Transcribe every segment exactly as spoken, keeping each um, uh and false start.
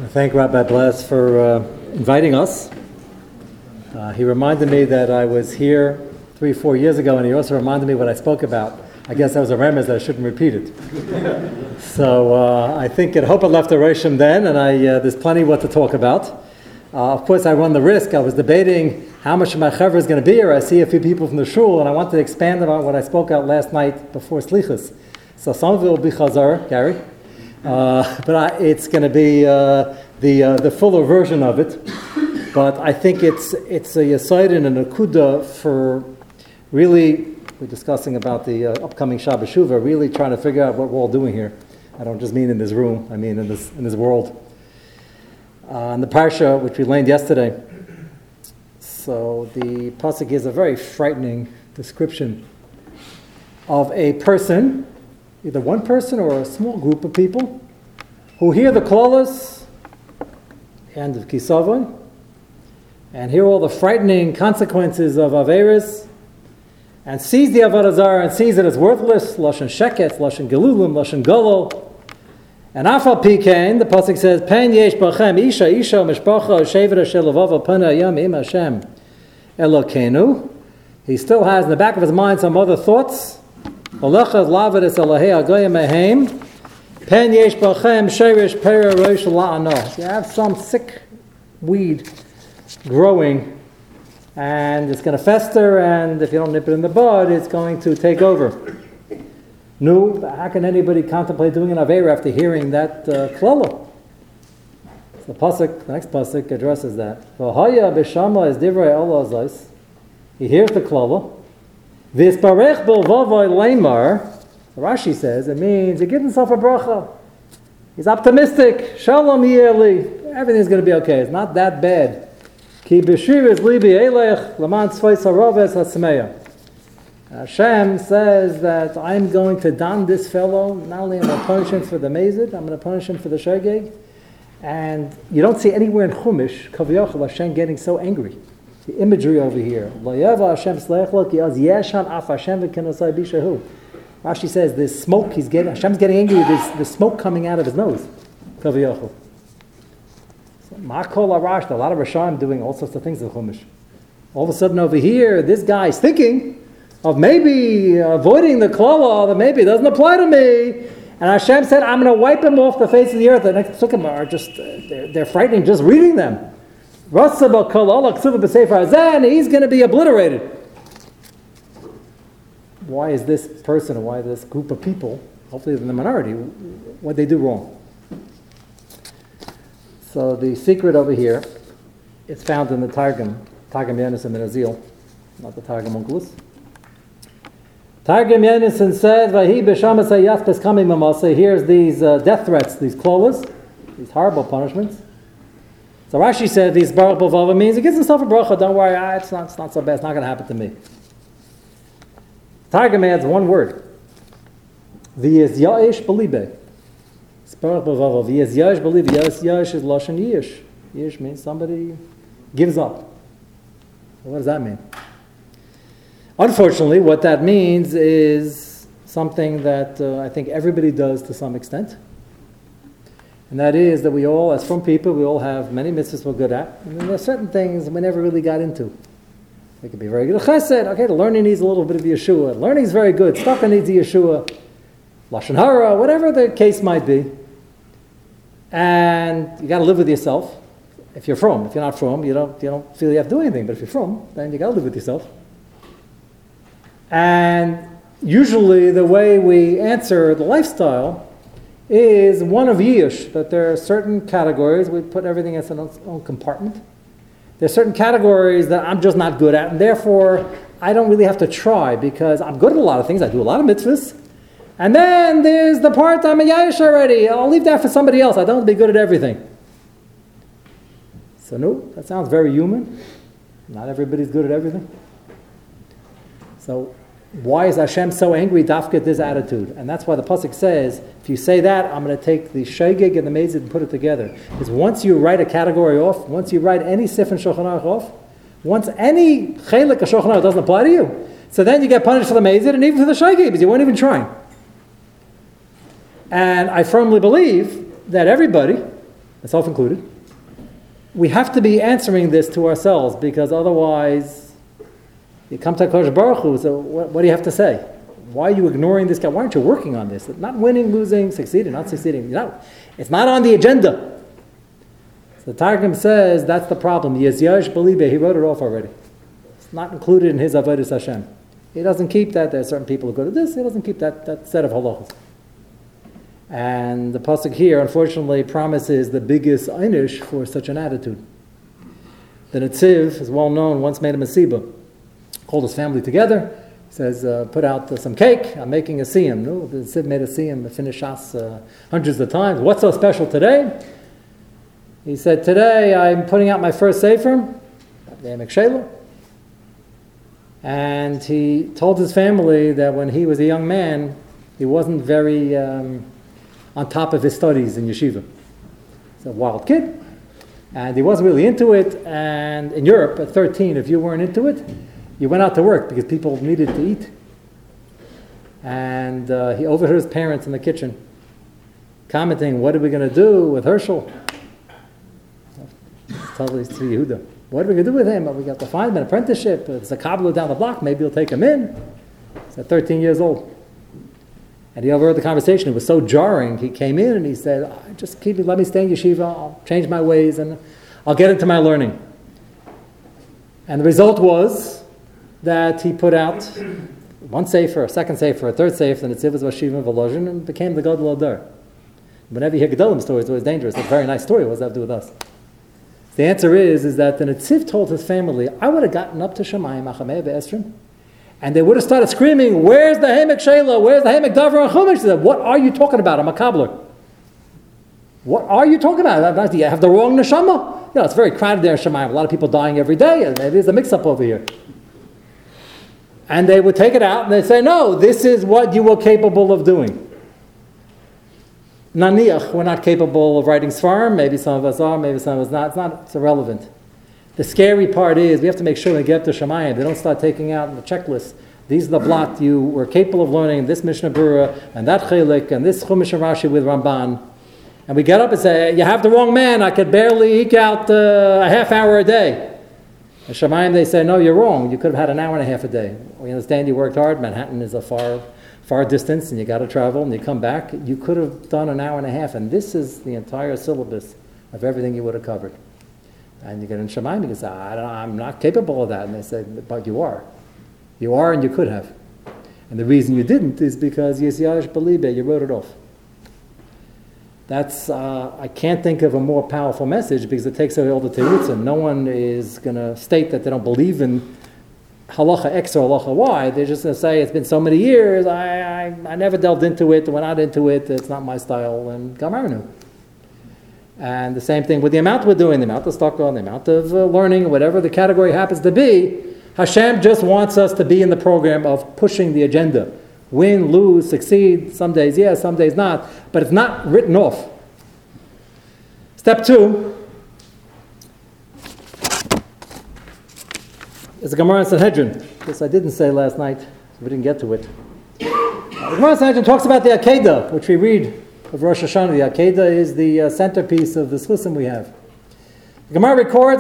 Thank Rabbi Bless for uh, inviting us. Uh, he reminded me that I was here three, four years ago, and he also reminded me what I spoke about. I guess that was a remez that I shouldn't repeat it. so uh, I think, I hope I left a reshim then, and I, uh, there's plenty what to talk about. Uh, of course, I run the risk. I was debating how much of my chevra is going to be here. I see a few people from the shul, and I wanted to expand about what I spoke out last night before Slichus. So some of it will be chazar, Gary. Uh, but I, it's going to be uh, the uh, the fuller version of it. But I think it's it's a yesod and a nakuda for really, we're discussing about the uh, upcoming Shabbat Shuvah, really trying to figure out what we're all doing here. I don't just mean in this room, I mean in this in this world. Uh, in the parsha, which we learned yesterday, so the pasuk gives a very frightening description of a person, either one person or a small group of people, who hear the klalos and of Kisavon, and hear all the frightening consequences of Averis, and sees the Avodah Zarah and sees it as worthless, Lashon Sheket, Lashon Gelulim, Lashon Golol. And Afal Pikein, the pasuk says, Pen yesh bachem isha isha mishpacha shevet asher levava pana yam im Hashem Elokeinu. He still has in the back of his mind some other thoughts. Olechas lavedis alahei agoyim mehem. Pen yesh bachem sheirish pera rosh la'ano. You have some sick weed growing, and it's going to fester, and if you don't nip it in the bud, it's going to take over. No, how can anybody contemplate doing an Aveira after hearing that uh, klala? So the pasuk, the next pasuk addresses that. V'haya b'shama is divrei Allah azais. He hears the klala. V'isparech b'lvavai leimar. Rashi says it means he gives himself a bracha. He's optimistic. Shalom yeli. Everything's going to be okay. It's not that bad. Ki b'shir is libi elech laman tzvay saraves hasmeya. Hashem says that I'm going to don this fellow, not only am I going to punish him for the mazid, I'm going to punish him for the shegeg. And you don't see anywhere in Chumash, Kaviyachal, Hashem getting so angry. The imagery over here. Rashi says there's smoke, he's getting, Hashem's getting angry with this, the smoke coming out of his nose. Kaviyachal. So, Ma'akol Arash, a lot of Rashaim doing all sorts of things in Chumash. All of a sudden over here, this guy's thinking of maybe avoiding the klala, that maybe it doesn't apply to me. And Hashem said, I'm going to wipe him off the face of the earth. The next psukim are just, uh, they're, they're frightening just reading them. And he's going to be obliterated. Why is this person, or why this group of people, hopefully in the minority, what they do wrong? So the secret over here is found in the Targum, Targum Yonasan and Azil, not the Targum Onkelos. Targum Yonasan says, "Vahi b'shama sayas coming mamasa." Here's these uh, death threats, these klolas, these horrible punishments. So Rashi said, "These baruch b'vava" means he gives himself a bracha. Don't worry, ah, it's not, it's not so bad. It's not going to happen to me. Targum adds one word: "V'yez ya'ish b'libe." Baruch b'vava. V'yez ya'ish b'libe. Yes, ya'ish is lashon yish. Yish means somebody gives up. What does that mean? Unfortunately, what that means is something that uh, I think everybody does to some extent. And that is that we all, as from people, we all have many mitzvahs we're good at. And then there are certain things we never really got into. They could be very good. Chesed, okay, the learning needs a little bit of Yeshua. Learning is very good. Tzedakah needs the Yeshua. Lashon Hara, whatever the case might be. And you got to live with yourself. If you're from, if you're not from, you don't, you don't feel you have to do anything. But if you're from, then you got to live with yourself. And usually the way we answer the lifestyle is one of yish, that there are certain categories, we put everything in its own compartment. There are certain categories that I'm just not good at, and therefore I don't really have to try because I'm good at a lot of things. I do a lot of mitzvahs. And then there's the part I'm a yayish already. I'll leave that for somebody else. I don't have to be good at everything. So no, that sounds very human. Not everybody's good at everything. So why is Hashem so angry, dafka, at this attitude? And that's why the pasuk says, if you say that, I'm going to take the shegeg and the mezid and put it together. Because once you write a category off, once you write any sif and Shulchan Aruch off, once any chelik of Shulchan Aruch doesn't apply to you, so then you get punished for the mezid and even for the shegeg because you weren't even trying. And I firmly believe that everybody, myself included, we have to be answering this to ourselves, because otherwise you come to HaKadosh Baruch Hu, so what, what do you have to say? Why are you ignoring this guy? Why aren't you working on this? Not winning, losing, succeeding, not succeeding. No, it's not on the agenda. So the Targum says that's the problem. Yezyash Belibe, he wrote it off already. It's not included in his Avodas Hashem. He doesn't keep that. There are certain people who go to this. He doesn't keep that, that set of halachas. And the pasuk here, unfortunately, promises the biggest einish for such an attitude. The Netziv, is well known, once made a masibah, called his family together. He says, uh, put out uh, some cake. I'm making a siyum. No, the Netziv made a siyum, finished Shas uh, hundreds of times. What's so special today? He said, today I'm putting out my first sefer, the Emek Shelah. And he told his family that when he was a young man, he wasn't very um, on top of his studies in yeshiva. He's a wild kid, and he wasn't really into it. And in Europe, at thirteen, if you weren't into it, you went out to work because people needed to eat. And uh, he overheard his parents in the kitchen commenting, what are we going to do with Herschel? Tell these to Yehuda. What are we going to do with him? We got to find him an apprenticeship. There's a cobbler down the block. Maybe he'll take him in. He's at thirteen years old. And he overheard the conversation. It was so jarring. He came in and he said, just keep me, let me stay in yeshiva. I'll change my ways and I'll get into my learning. And the result was that he put out one sefer, a second sefer, a third sefer, and the Tzivos Vashiva Volozhin, and became the Gadol Adar. Whenever you hear Gedolim stories, it's always dangerous. It's a very nice story. What does that have to do with us? The answer is, is that the Netziv told his family, I would have gotten up to Shemayim, Achamei Be'esrin, and they would have started screaming, where's the Emek Shelah? Where's the Emek Davar and Chumash? He said, what are you talking about? I'm a cobbler. What are you talking about? Do you have the wrong neshama? You know, it's very crowded there in Shemayim. A lot of people dying every day, and maybe there's a mix-up over here. And they would take it out, and they'd say, no, this is what you were capable of doing. Naniach, we're not capable of writing Sfarim. Maybe some of us are, maybe some of us not. It's not, it's irrelevant. The scary part is we have to make sure when we get up to Shemayim, they don't start taking out the checklist. These are the blot you were capable of learning, this Mishnah Berurah, and that Chelik, and this Chumash and Rashi with Ramban. And we get up and say, you have the wrong man, I could barely eke out uh, a half hour a day. At Shemayim, they say, no, you're wrong. You could have had an hour and a half a day. We understand you worked hard. Manhattan is a far, far distance, and you got to travel, and you come back. You could have done an hour and a half, and this is the entire syllabus of everything you would have covered. And you get in Shemayim, you can say, I don't, I'm not capable of that. And they say, but you are. You are, and you could have. And the reason you didn't is because Yesiyash Belibe, you wrote it off. That's, uh, I can't think of a more powerful message because it takes away all the terutzim. No one is going to state that they don't believe in halacha X or halacha Y. They're just going to say, it's been so many years, I, I, I never delved into it, we're not into it, it's not my style, and Gamarnu. And the same thing with the amount we're doing, the amount of stockholm, the amount of uh, learning, whatever the category happens to be. Hashem just wants us to be in the program of pushing the agenda. Win, lose, succeed, some days yes, some days not, but it's not written off. Step two is the Gemara in Sanhedrin. This I didn't say last night, so we didn't get to it. Uh, the Gemara in Sanhedrin talks about the Akedah, which we read of Rosh Hashanah. The Akedah is the uh, centerpiece of the Schlusim we have. The Gemara records,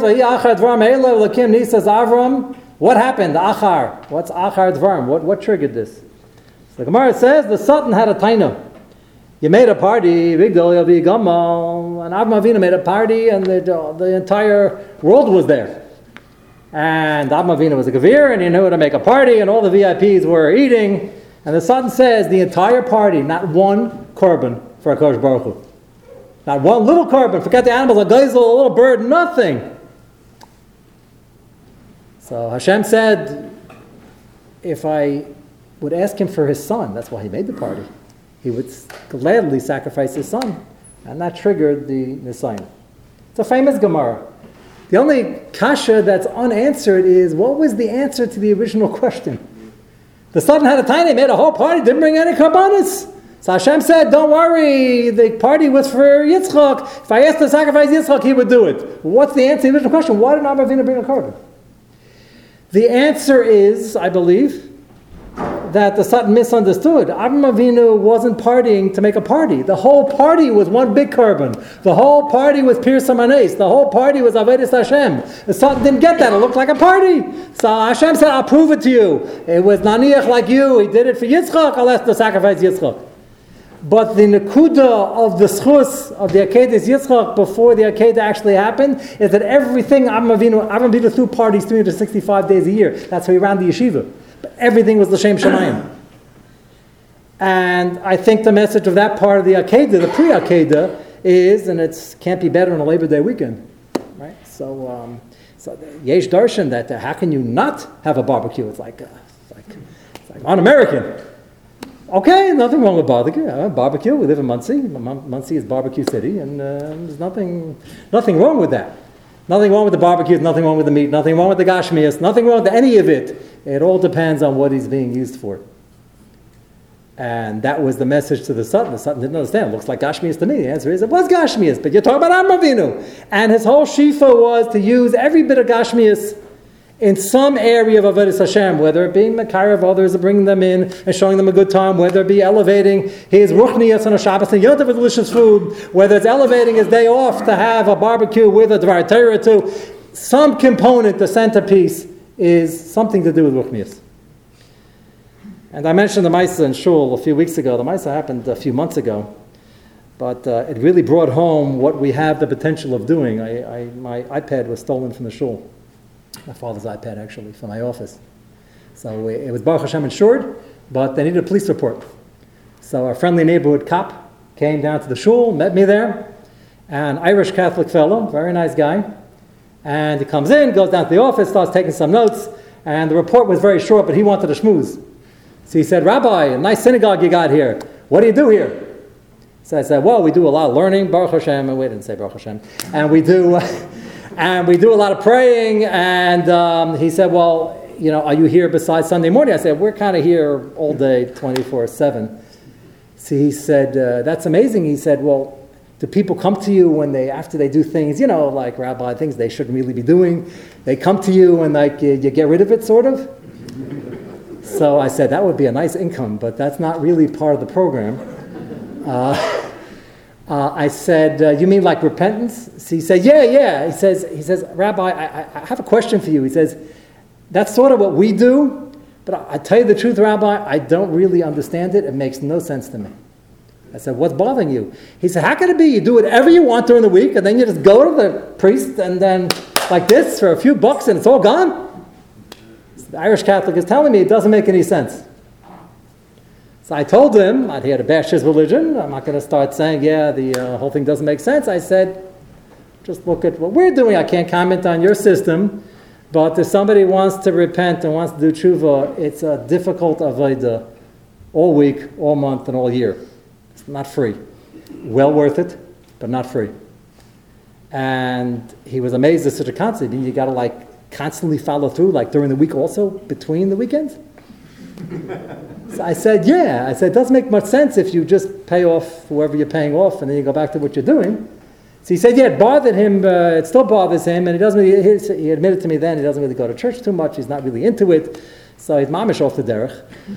Avram. What happened? Achar. What's Achar Dvarim? What, what triggered this? So the Gemara says the Sultan had a taina. You made a party, big deal, be Gamal, and Avram Avinu made a party, and the, the entire world was there. And Avram Avinu was a Gavir, and he knew how to make a party, and all the V I Ps were eating. And the Sultan says the entire party, not one korban for HaKadosh Baruch Hu. Not one little korban, forget the animals, a geisel, a little bird, nothing. So Hashem said, if I would ask him for his son, that's why he made the party, he would gladly sacrifice his son. And that triggered the Nisayon. It's a famous Gemara. The only kasha that's unanswered is, what was the answer to the original question? The Sultan had a tiny, made a whole party, didn't bring any karbanos. So Hashem said, don't worry, the party was for Yitzchak. If I asked to sacrifice Yitzchak, he would do it. What's the answer to the original question? Why did Avram Avinu bring a korban? The answer is, I believe, that the Satan misunderstood. Avraham Avinu wasn't partying to make a party. The whole party was one big korban. The whole party was Pirsa Manes. The whole party was Avodas Hashem. The Satan didn't get that. It looked like a party. So Hashem said, I'll prove it to you. It was Naniach like you. He did it for Yitzchak. I'll have to sacrifice Yitzchak. But the Nakuda of the Schus of the Akedah Yitzchak before the Akedah actually happened is that everything Avraham Avinu, Avraham Avinu threw parties three hundred sixty-five days a year. That's how he ran the yeshiva. But everything was L'Shem Shamayim. And I think the message of that part of the Akedah, the pre-Akedah, is, and it can't be better on a Labor Day weekend, right? So, um, so Yesh Darshan, that uh, how can you not have a barbecue? It's like, uh, it's like, it's like un-American. Okay, nothing wrong with barbecue. Uh, barbecue. We live in Muncie. M- Muncie is barbecue city, and uh, there's nothing, nothing wrong with that. Nothing wrong with the barbecue. Nothing wrong with the meat. Nothing wrong with the gashmias. Nothing wrong with any of it. It all depends on what he's being used for. And that was the message to the Satan. The Satan didn't understand. It looks like gashmias to me. The answer is it was gashmias, but you're talking about Avraham Avinu, and his whole shifa was to use every bit of gashmias in some area of Avodas Hashem, whether it be Mekayrev others and bringing them in and showing them a good time, whether it be elevating his ruchnias on a Shabbos and Yom Tov with delicious food, whether it's elevating his day off to have a barbecue with a Dvar Torah too, some component, the centerpiece, is something to do with ruchnias. And I mentioned the Maisa in Shul a few weeks ago. The Maisa happened a few months ago, but uh, it really brought home what we have the potential of doing. I, I, my iPad was stolen from the Shul. My father's iPad, actually, from my office. So it was Baruch Hashem insured, but they needed a police report. So our friendly neighborhood cop came down to the shul, met me there, an Irish Catholic fellow, very nice guy. And he comes in, goes down to the office, starts taking some notes, and the report was very short, but he wanted a schmooze. So he said, Rabbi, a nice synagogue you got here. What do you do here? So I said, well, we do a lot of learning, Baruch Hashem, and we didn't say Baruch Hashem, and we do... And we do a lot of praying, and um, he said, well, you know, are you here besides Sunday morning? I said, we're kind of here all day, twenty-four seven. So he said, uh, that's amazing. He said, well, do people come to you when they, after they do things, you know, like Rabbi, things they shouldn't really be doing? They come to you and like you, you get rid of it, sort of? So I said, that would be a nice income, but that's not really part of the program. Uh, Uh, I said, uh, you mean like repentance? So he said, yeah, yeah. He says, he says, Rabbi, I, I have a question for you. He says, that's sort of what we do, but I, I tell you the truth, Rabbi, I don't really understand it. It makes no sense to me. I said, what's bothering you? He said, how can it be? You do whatever you want during the week, and then you just go to the priest, and then like this for a few bucks, and it's all gone? So the Irish Catholic is telling me it doesn't make any sense. So I told him, I'm not here to bash his religion. I'm not going to start saying, yeah, the uh, whole thing doesn't make sense. I said, just look at what we're doing. I can't comment on your system. But if somebody wants to repent and wants to do tshuva, it's a difficult avodah all week, all month, and all year. It's not free. Well worth it, but not free. And he was amazed at such a concept. You got to like constantly follow through, like during the week also, between the weekends. So I said, yeah. I said, it doesn't make much sense if you just pay off whoever you're paying off and then you go back to what you're doing. So he said, yeah, it bothered him. Uh, it still bothers him. And he doesn't really, he, he admitted to me then, he doesn't really go to church too much. He's not really into it. So he's mamish off the derech.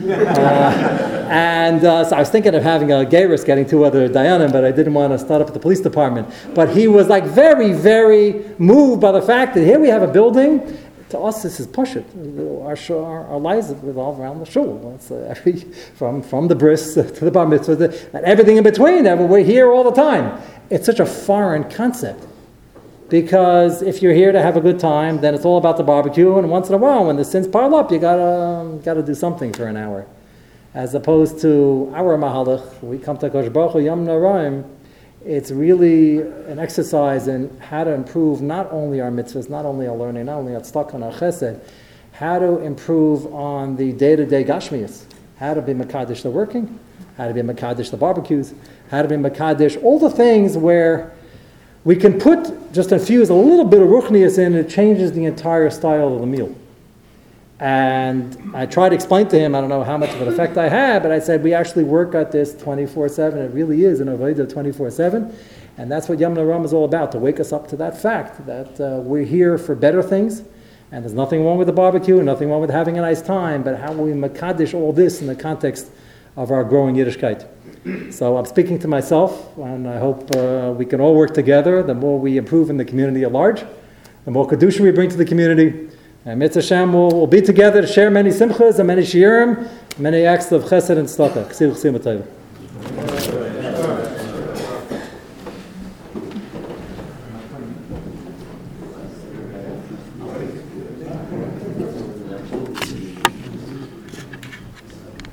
Uh, and uh, so I was thinking of having a gerus, getting two other dayanim, but I didn't want to start up at the police department. But he was like very, very moved by the fact that here we have a building. To us, this is pushit. Our, our, our lives revolve around the shul. It's, uh, every, from, from the bris to the bar mitzvah, the, and everything in between. We're here all the time. It's such a foreign concept. Because if you're here to have a good time, then it's all about the barbecue, and once in a while, when the sins pile up, you gotta gotta do something for an hour. As opposed to our mahalach, we come to Kosh Baruch Hu Yom Noraim, it's really an exercise in how to improve not only our mitzvahs, not only our learning, not only our tzedakah and our chesed, how to improve on the day-to-day gashmias, how to be mekadesh the working, how to be mekadesh the barbecues, how to be mekadesh all the things where we can put, just infuse a little bit of ruchnias in, and it changes the entire style of the meal. And I tried to explain to him, I don't know how much of an effect I had, but I said, we actually work at this twenty-four seven. It really is an avodah twenty-four seven. And that's what Yom Noraim is all about, to wake us up to that fact, that uh, we're here for better things, And there's nothing wrong with the barbecue, nothing wrong with having a nice time, but how will we makadish all this in the context of our growing Yiddishkeit? So I'm speaking to myself, and I hope uh, we can all work together. The more we improve in the community at large, the more kedusha we bring to the community. And Mitzvah Hashem will, will be together to share many simchas and many shiurim, many acts of chesed and tzedakah.